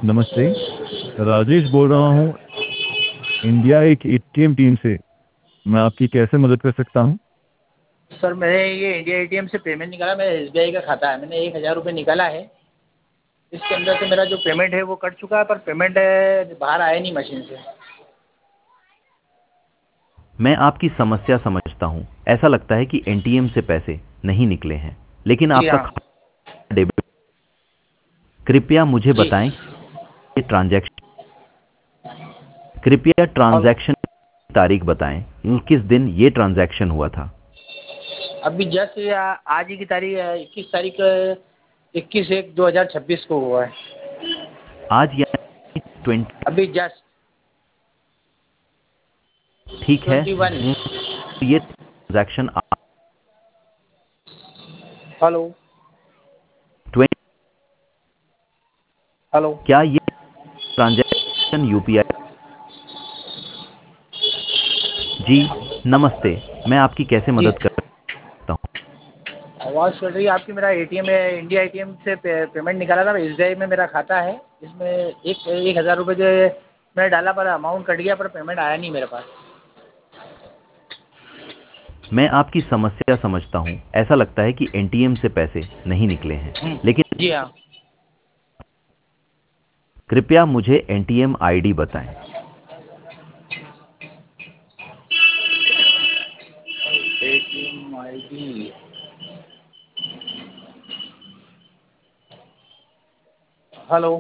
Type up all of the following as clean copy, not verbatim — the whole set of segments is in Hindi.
नमस्ते। राजेश बोल रहा हूँ, इंडिया एक एटीएम टीम से। मैं आपकी कैसे मदद कर सकता हूँ? सर मैंने ये इंडिया एटीएम से पेमेंट निकाला। मेरा एसबीआई का खाता है, मैंने 1000 रुपये निकाला है। इसके अंदर से मेरा जो पेमेंट है वो कट चुका है, पर पेमेंट बाहर आया नहीं मशीन से। मैं आपकी समस्या समझता हूँ। ऐसा लगता है कि एटीएम से पैसे नहीं निकले हैं, लेकिन जी आपका हाँ। खाता डेबिट। कृपया मुझे जी। बताएं कि ट्रांजैक्शन कृपया हेलो। ट्रांजैक्शन की तारीख बताएं, किस दिन ये ट्रांजैक्शन हुआ था। अभी जस्ट आज ही की तारीख 21 तारीख 21/1/2026 को हुआ है। आज यानी 20। अभी जस्ट ठीक है। 21। ये ट्रांजैक्शन हेलो। 20। हेलो। क्या ये ट्रांजैक्शन यूपीआई? जी, नमस्ते। मैं आपकी कैसे जी। मदद कर सकता हूँ? आवाज़ कट रही है आपकी। मेरा एटीएम है, इंडिया एटीएम से पेमेंट निकाला था। एसबीआई में मेरा खाता है। इसमें 1000 रुपये जो है मैंने डाला, पर अमाउंट कट गया, पर पेमेंट आया नहीं मेरे पास। मैं आपकी समस्या समझता हूँ। ऐसा लगता है कि एटीएम से पैसे नहीं निकले हैं, लेकिन जी हाँ। कृपया मुझे एटीएम आईडी बताएं। ATM ID. हेलो।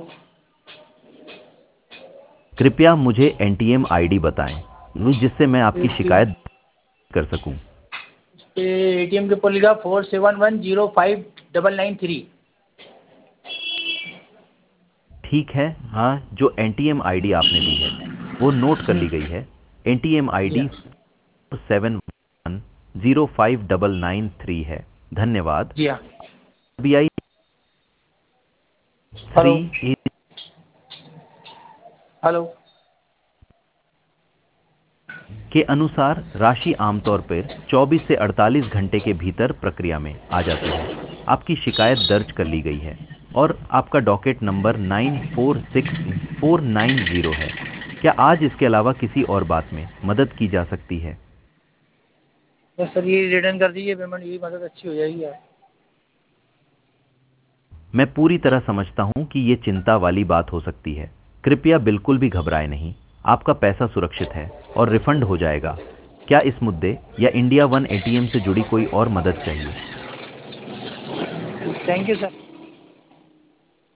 कृपया मुझे एटीएम आईडी बताएं, जिससे मैं आपकी एटीएम शिकायत कर सकूं। पे एटीएम के ऊपर लिखा 47105993। ठीक है, हाँ, जो एटीएम आईडी आपने दी है वो नोट कर ली गई है। एटीएम जी आईडी हाँ। 47105993 है। धन्यवाद। जी हाँ। RBI hello. 3 हेलो। के अनुसार राशि आमतौर पर 24 से 48 घंटे के भीतर प्रक्रिया में आ जाती है। आपकी शिकायत दर्ज कर ली गई है और आपका डॉकेट नंबर 946490 है। क्या आज इसके अलावा किसी और बात में मदद की जा सकती है? बस सर ये रिटर्न कर दीजिए पेमेंट, यही मदद अच्छी हो जाएगी यार। मैं पूरी तरह समझता हूं कि ये चिंता वाली बात हो सकती है। कृपया बिल्कुल भी घबराएं नहीं। आपका पैसा सुरक्षित है और रिफंड हो जाएगा। क्या इस मुद्दे या इंडिया वन एटीएम से जुड़ी कोई और मदद चाहिए? Thank you sir.